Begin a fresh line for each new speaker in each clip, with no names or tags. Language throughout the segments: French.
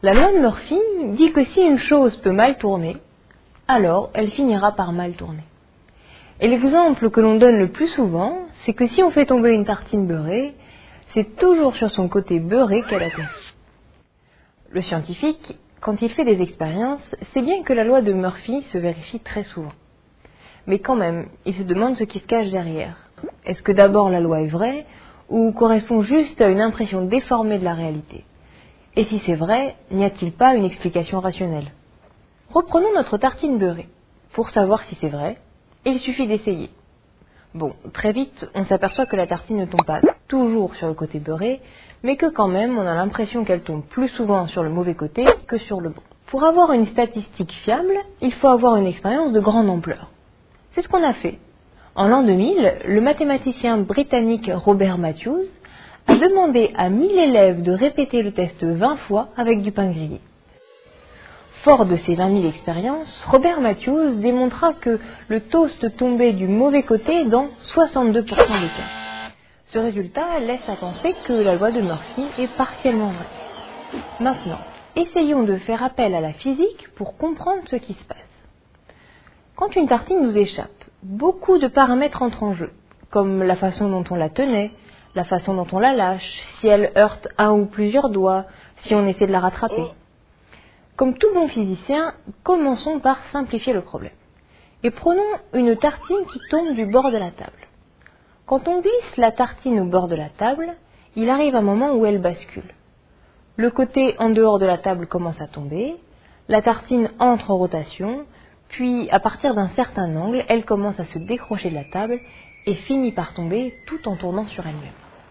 La loi de Murphy dit que si une chose peut mal tourner, alors elle finira par mal tourner. Et l'exemple que l'on donne le plus souvent, c'est que si on fait tomber une tartine beurrée, c'est toujours sur son côté beurré qu'elle atterrit. Le scientifique, quand il fait des expériences, sait bien que la loi de Murphy se vérifie très souvent. Mais quand même, il se demande ce qui se cache derrière. Est-ce que d'abord la loi est vraie ou correspond juste à une impression déformée de la réalité? Et si c'est vrai, n'y a-t-il pas une explication rationnelle? Reprenons notre tartine beurrée. Pour savoir si c'est vrai, il suffit d'essayer. Bon, très vite, on s'aperçoit que la tartine ne tombe pas toujours sur le côté beurré, mais que quand même, on a l'impression qu'elle tombe plus souvent sur le mauvais côté que sur le bon. Pour avoir une statistique fiable, il faut avoir une expérience de grande ampleur. C'est ce qu'on a fait. En l'an 2000, le mathématicien britannique Robert Matthews a demandé à 1000 élèves de répéter le test 20 fois avec du pain grillé. Fort de ces 20 000 expériences, Robert Matthews démontra que le toast tombait du mauvais côté dans 62% des cas. Ce résultat laisse à penser que la loi de Murphy est partiellement vraie. Maintenant, essayons de faire appel à la physique pour comprendre ce qui se passe. Quand une tartine nous échappe, beaucoup de paramètres entrent en jeu, comme la façon dont on la tenait, la façon dont on la lâche, si elle heurte un ou plusieurs doigts, si on essaie de la rattraper. Comme tout bon physicien, commençons par simplifier le problème. Et prenons une tartine qui tombe du bord de la table. Quand on glisse la tartine au bord de la table, il arrive un moment où elle bascule. Le côté en dehors de la table commence à tomber, la tartine entre en rotation, puis à partir d'un certain angle, elle commence à se décrocher de la table et finit par tomber tout en tournant sur elle-même.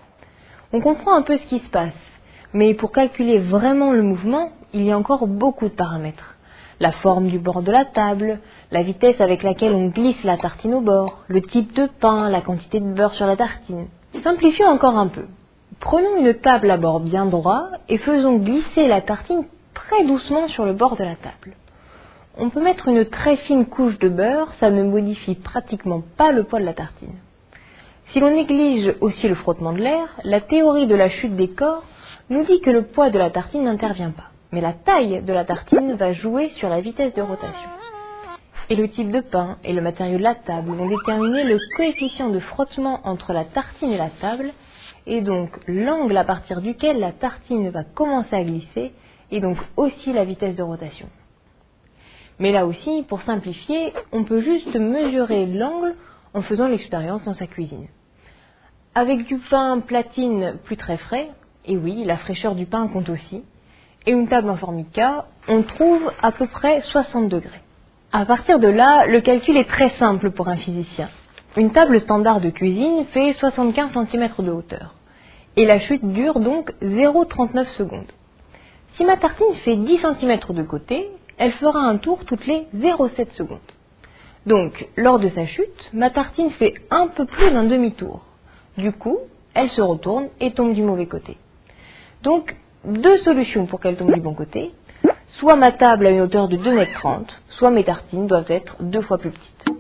On comprend un peu ce qui se passe, mais pour calculer vraiment le mouvement, il y a encore beaucoup de paramètres. La forme du bord de la table, la vitesse avec laquelle on glisse la tartine au bord, le type de pain, la quantité de beurre sur la tartine. Simplifions encore un peu. Prenons une table à bord bien droit et faisons glisser la tartine très doucement sur le bord de la table. On peut mettre une très fine couche de beurre, ça ne modifie pratiquement pas le poids de la tartine. Si l'on néglige aussi le frottement de l'air, la théorie de la chute des corps nous dit que le poids de la tartine n'intervient pas. Mais la taille de la tartine va jouer sur la vitesse de rotation. Et le type de pain et le matériau de la table vont déterminer le coefficient de frottement entre la tartine et la table, et donc l'angle à partir duquel la tartine va commencer à glisser, et donc aussi la vitesse de rotation. Mais là aussi, pour simplifier, on peut juste mesurer l'angle en faisant l'expérience dans sa cuisine. Avec du pain platine plus très frais, et oui, la fraîcheur du pain compte aussi, et une table en formica, on trouve à peu près 60 degrés. À partir de là, le calcul est très simple pour un physicien. Une table standard de cuisine fait 75 cm de hauteur. Et la chute dure donc 0,39 secondes. Si ma tartine fait 10 cm de côté, elle fera un tour toutes les 0,7 secondes. Donc, lors de sa chute, ma tartine fait un peu plus d'un demi-tour. Du coup, elle se retourne et tombe du mauvais côté. Donc, deux solutions pour qu'elle tombe du bon côté. Soit ma table a une hauteur de 2,30 m, soit mes tartines doivent être 2 fois plus petites.